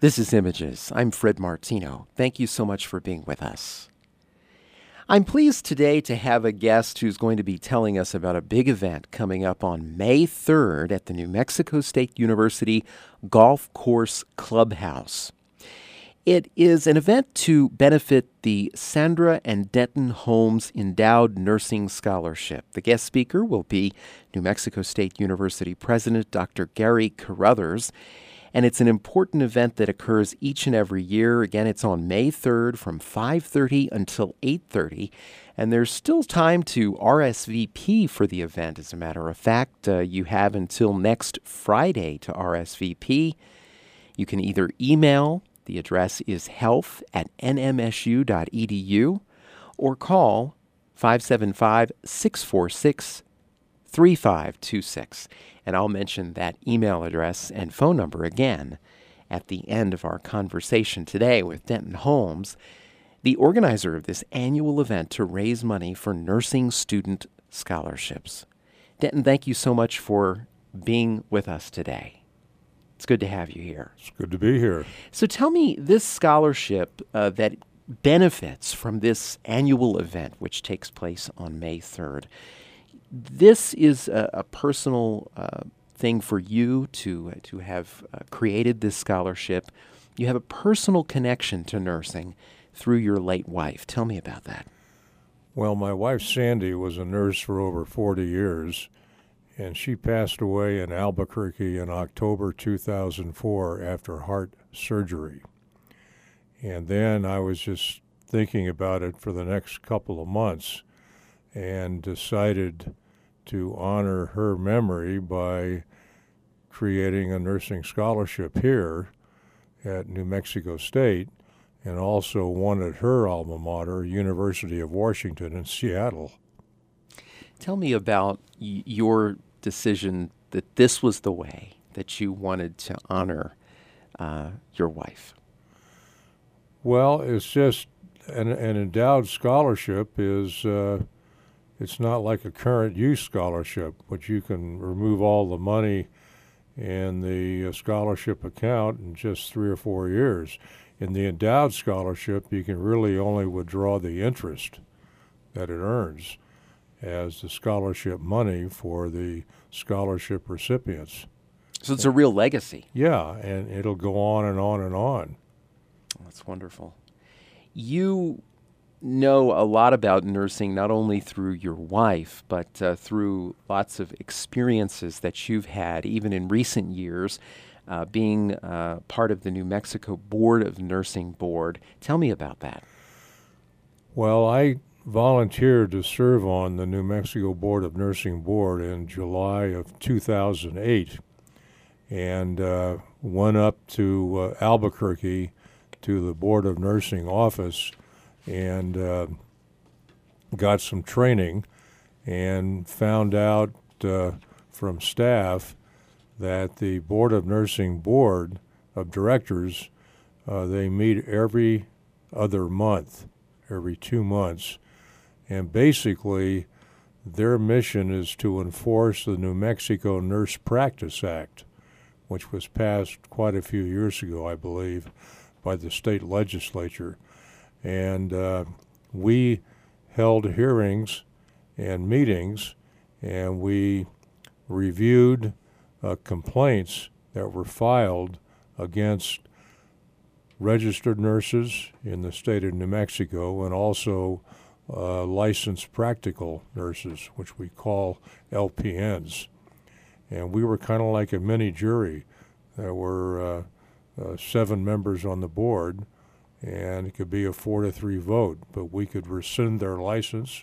This is Images. I'm Fred Martino. Thank you so much for being with us. I'm pleased today to have a guest who's going to be telling us about a big event coming up on May 3rd at the New Mexico State University Golf Course Clubhouse. It is an event to benefit the Sandra and Denton Holmes Endowed Nursing Scholarship. The guest speaker will be New Mexico State University President Dr. Gary Carruthers. And it's an important event that occurs each and every year. Again, it's on May 3rd from 5:30 until 8:30. And there's still time to RSVP for the event. As a matter of fact, you have until next Friday to RSVP. You can either email, the address is health@nmsu.edu, or call 575-646-3526. And I'll mention that email address and phone number again at the end of our conversation today with Denton Holmes, the organizer of this annual event to raise money for nursing student scholarships. Denton, thank you so much for being with us today. It's good to have you here. It's good to be here. So tell me, this scholarship that benefits from this annual event, which takes place on May 3rd, this is a personal thing for you to have created this scholarship. You have a personal connection to nursing through your late wife. Tell me about that. Well, my wife Sandy was a nurse for over 40 years, and she passed away in Albuquerque in October 2004 after heart surgery. And then I was just thinking about it for the next couple of months and decided to honor her memory by creating a nursing scholarship here at New Mexico State, and also one at her alma mater, University of Washington in Seattle. Tell me about your decision that this was the way that you wanted to honor your wife. Well, it's just an endowed scholarship is it's not like a current use scholarship, which you can remove all the money in the scholarship account in just 3 or 4 years. In the endowed scholarship, you can really only withdraw the interest that it earns as the scholarship money for the scholarship recipients. So it's a real legacy. Yeah, and it'll go on and on and on. That's wonderful. You know a lot about nursing, not only through your wife, but through lots of experiences that you've had, even in recent years, being part of the New Mexico Board of Nursing Board. Tell me about that. Well, I volunteered to serve on the New Mexico Board of Nursing Board in July of 2008 and went up to Albuquerque to the Board of Nursing office and got some training and found out from staff that the Board of Nursing Board of Directors, they meet every other month, every 2 months, and basically their mission is to enforce the New Mexico Nurse Practice Act, which was passed quite a few years ago, I believe, by the state legislature. And we held hearings and meetings, and we reviewed complaints that were filed against registered nurses in the state of New Mexico and also licensed practical nurses, which we call LPNs. And we were kind of like a mini jury. There were 7 members on the board, and it could be a 4-3 vote, but we could rescind their license.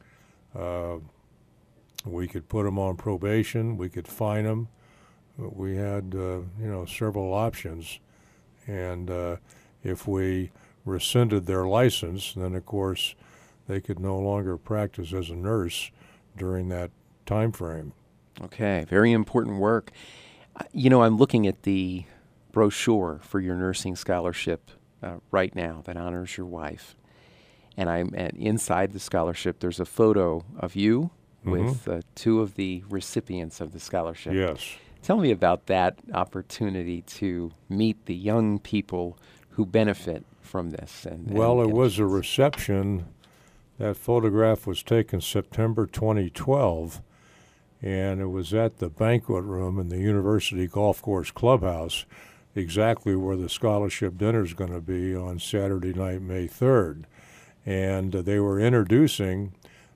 We could put them on probation. We could fine them. We had, several options. And if we rescinded their license, then, of course, they could no longer practice as a nurse during that time frame. Okay, very important work. I'm looking at the brochure for your nursing scholarship right now that honors your wife. And inside the scholarship, there's a photo of you with 2 of the recipients of the scholarship. Yes. Tell me about that opportunity to meet the young people who benefit from this. Well, it get was a chance. reception. That photograph was taken September 2012, and it was at the banquet room in the University Golf Course Clubhouse, exactly where the scholarship dinner is going to be on Saturday night, May 3rd. And they were introducing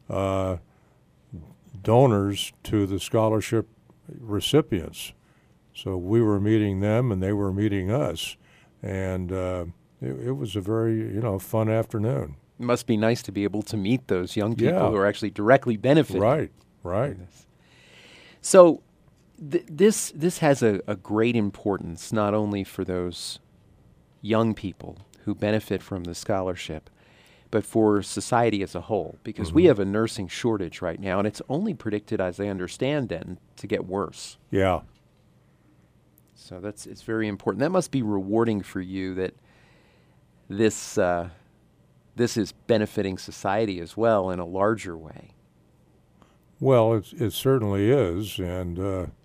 donors to the scholarship recipients. So we were meeting them, and they were meeting us, and it was a very fun afternoon. It must be nice to be able to meet those young people Yeah. who are actually directly benefiting. Right. from this. So this has a great importance, not only for those young people who benefit from the scholarship, but for society as a whole, because we have a nursing shortage right now, and it's only predicted, as I understand it, to get worse. Yeah. So it's very important. That must be rewarding for you that this is benefiting society as well in a larger way. Well, it certainly is, and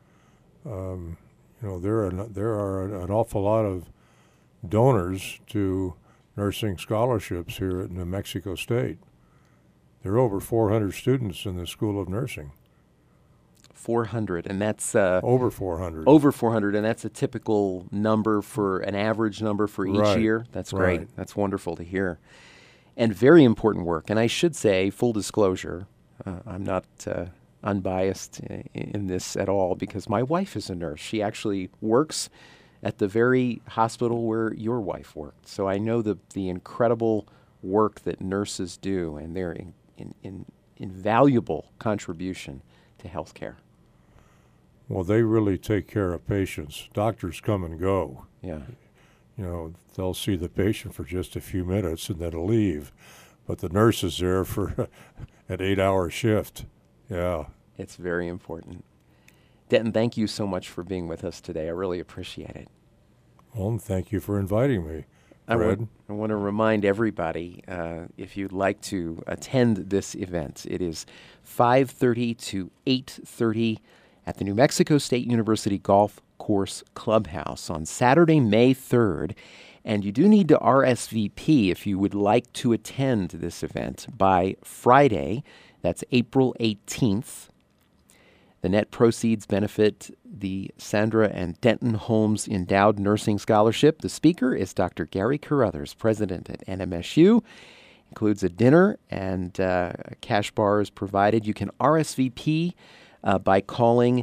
there are an awful lot of donors to nursing scholarships here at New Mexico State. There are over 400 students in the School of Nursing. 400, and that's Over 400. over 400, and that's a typical number for an average number for each Right, year. That's great. right. That's wonderful to hear. And very important work. And I should say, full disclosure, I'm not unbiased in this at all, because my wife is a nurse. She actually works at the very hospital where your wife worked. So I know the incredible work that nurses do and their invaluable contribution to healthcare. Well, they really take care of patients. Doctors come and go. Yeah. They'll see the patient for just a few minutes and then leave. But the nurse is there for an 8-hour shift. Yeah. It's very important. Denton, thank you so much for being with us today. I really appreciate it. Well, thank you for inviting me, I Fred. want to remind everybody, if you'd like to attend this event, it is 5:30 to 8:30 at the New Mexico State University Golf Course Clubhouse on Saturday, May 3rd. And you do need to RSVP if you would like to attend this event by Friday. That's April 18th. The net proceeds benefit the Sandra and Denton Holmes Endowed Nursing Scholarship. The speaker is Dr. Gary Carruthers, president at NMSU. Includes a dinner, and a cash bar is provided. You can RSVP by calling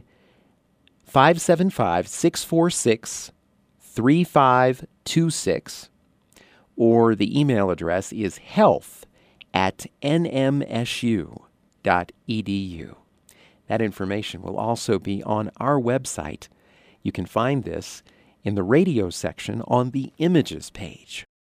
575-646-3526, or the email address is health@nmsu.edu. That information will also be on our website. You can find this in the radio section on the images page.